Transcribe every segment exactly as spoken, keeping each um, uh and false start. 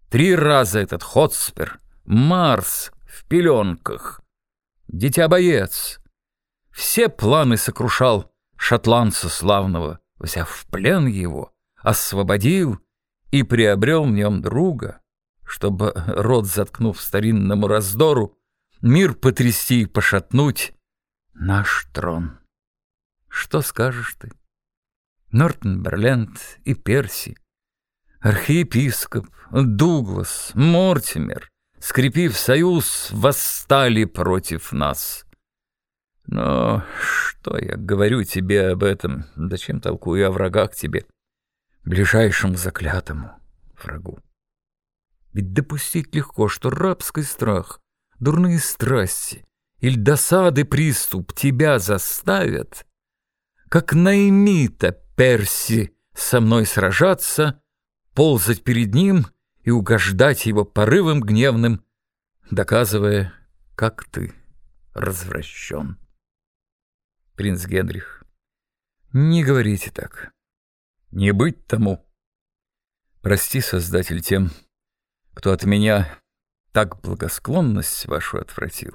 Три раза этот Хотспер, Марс в пеленках, дитя-боец. Все планы сокрушал шотландца славного, взяв в плен его, освободил и приобрел в нем друга, чтобы, рот заткнув старинному раздору, мир потрясти и пошатнуть наш трон. Что скажешь ты? Нортумберленд и Перси, архиепископ, Дуглас, Мортимер, скрепив союз, восстали против нас. Но что я говорю тебе об этом, зачем толкую о врагах тебе, ближайшему заклятому врагу? Ведь допустить легко, что рабский страх, дурные страсти или досады приступ тебя заставят, как наимита Перси со мной сражаться, ползать перед ним и угождать его порывам гневным, доказывая, как ты развращен. Принц Генрих, не говорите так. Не быть тому. Прости, Создатель, тем, кто от меня так благосклонность вашу отвратил.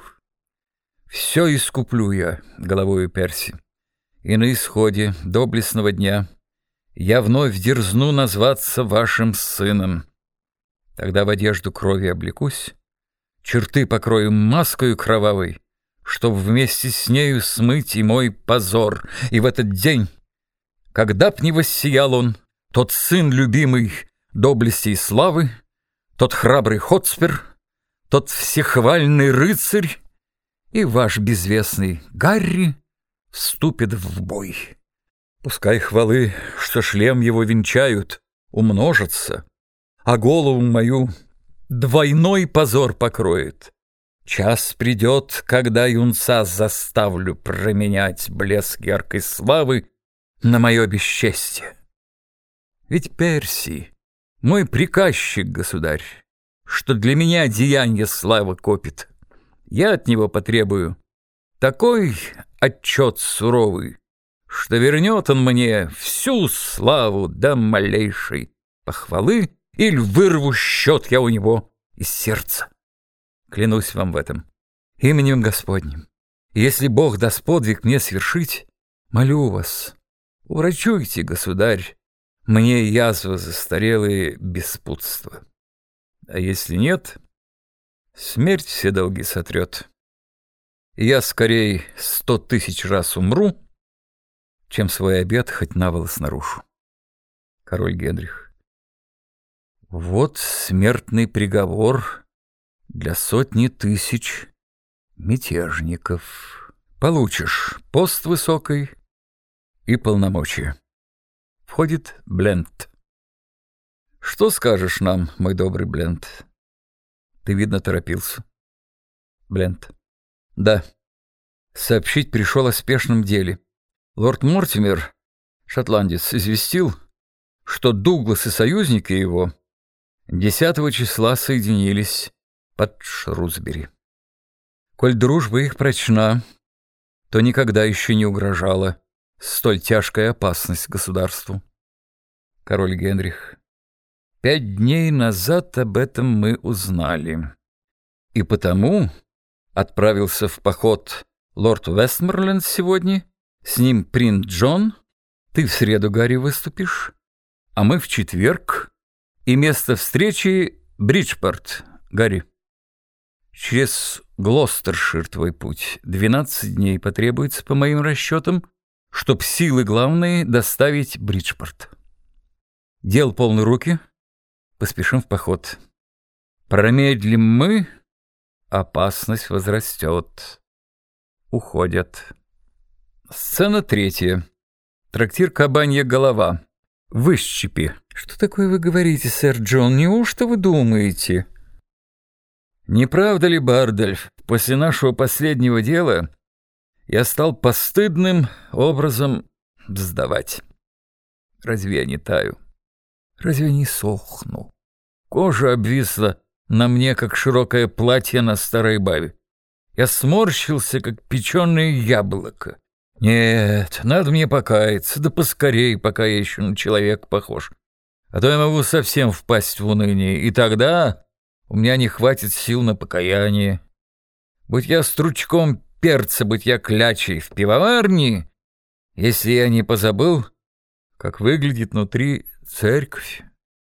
Все искуплю я головою Перси, и на исходе доблестного дня я вновь дерзну назваться вашим сыном. Тогда в одежду крови облекусь, черты покрою маскою кровавой, чтоб вместе с нею смыть и мой позор. И в этот день, когда б не воссиял он, тот сын любимый доблести и славы, тот храбрый Хотспер, тот всехвальный рыцарь и ваш безвестный Гарри вступит в бой. Пускай хвалы, что шлем его венчают, умножатся, а голову мою двойной позор покроет. Час придет, когда юнца заставлю променять блеск яркой славы на мое бесчестие. Ведь Перси, мой приказчик, государь, что для меня деяние славы копит, я от него потребую такой отчет суровый, что вернет он мне всю славу до малейшей похвалы, или вырву счет я у него из сердца. Клянусь вам в этом именем Господним. Если Бог даст подвиг мне свершить, молю вас, урачуйте, государь, мне язвы застарелые беспутства. А если нет, смерть все долги сотрет. И я скорей сто тысяч раз умру, чем свой обет хоть наволос нарушу. Король Генрих. Вот смертный приговор для сотни тысяч мятежников. Получишь пост высокий и полномочия. Входит Блент. Что скажешь нам, мой добрый Блент? Ты, видно, торопился. Блент. Да. Сообщить пришел о спешном деле. Лорд Мортимер, шотландец, известил, что Дуглас и союзники его десятого числа соединились под Шрусбери. Коль дружба их прочна, то никогда еще не угрожала столь тяжкая опасность государству. Король Генрих. Пять дней назад об этом мы узнали. И потому отправился в поход лорд Вестморленд сегодня, с ним принц Джон, ты в среду, Гарри, выступишь, а мы в четверг, и место встречи Бриджпорт, Гарри. Через Глостершир твой путь. Двенадцать дней потребуется, по моим расчетам, чтоб силы главные доставить Бриджпорт. Дел полны руки, поспешим в поход. Промедлим мы, опасность возрастет. Уходят. Сцена третья. Трактир «Кабанья голова». В Исчепе. Что такое вы говорите, сэр Джон? Неужто вы думаете? Не правда ли, Бардольф, после нашего последнего дела я стал постыдным образом сдавать? Разве я не таю? Разве не сохну? Кожа обвисла на мне, как широкое платье на старой бабе. Я сморщился, как печеное яблоко. Нет, надо мне покаяться, да поскорей, пока я еще на человека похож. а то я могу совсем впасть в уныние, и тогда у меня не хватит сил на покаяние. Будь я стручком перца, будь я клячей в пивоварне, если я не позабыл, как выглядит внутри церковь».